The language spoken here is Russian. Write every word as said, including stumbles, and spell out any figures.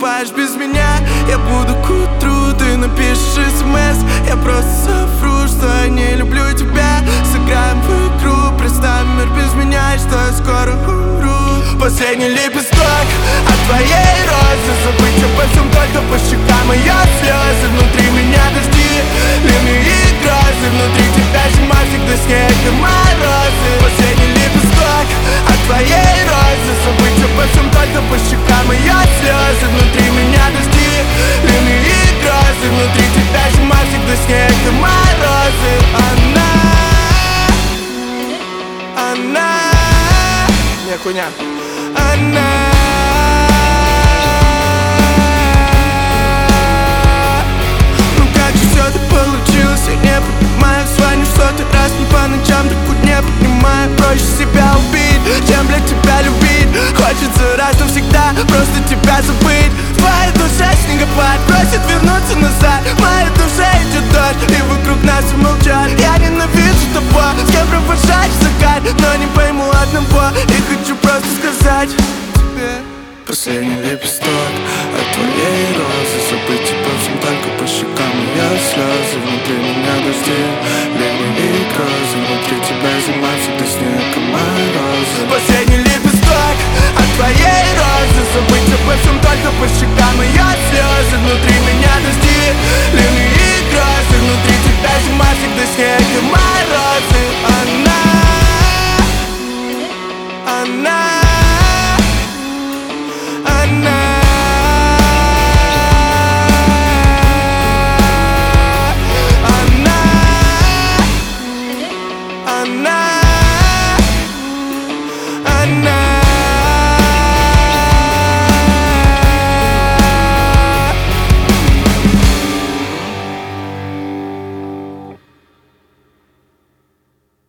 засыпаешь без меня. Я буду к утру, ты напишешь смс. Я просто совру, что я не люблю тебя. Сыграем в игру, представь мир без меня, и что я скоро умру. Последний лепесток от твоей розы. Забыть обо всем, только по щекам ее слезы. Внутри меня дожди, ливни и грозы. Внутри тебя зима, всегда снег и морозы. Последний лепесток от твоей розы. Забыть обо всем, только по щекам ее слезы. Внутри меня дожди, ливни и грозы. Внутри тебя зима, всегда снег и морозы. Она, она, не хуйня. Она, ну как же все так получилось, я не понимаю. Звоню в сотый раз, не по ночам, трубку не поднимаю. Проще себя убить, чем, блядь, тебя любить. Хочется раз навсегда просто тебя забыть. В твоей душе снегопад просит вернуться назад. В моей душе идет дождь, и вокруг нас все молчат. Я ненавижу того, с кем провожаешь закат, но не пойму одного, и хочу просто сказать тебе: последний лепесток от твоей розы. Забыть обо всем, только по щекам ее слезы. Внутри меня дожди, ливни и грозы. Внутри тебя зима, всегда снег и морозы. Последний лепесток от твоей розы. Забыть обо всем, только по щекам ее слезы. Внутри меня дожди, ливни и грозы. Внутри тебя зима, всегда снег и морозы. Она, она, она, она, она.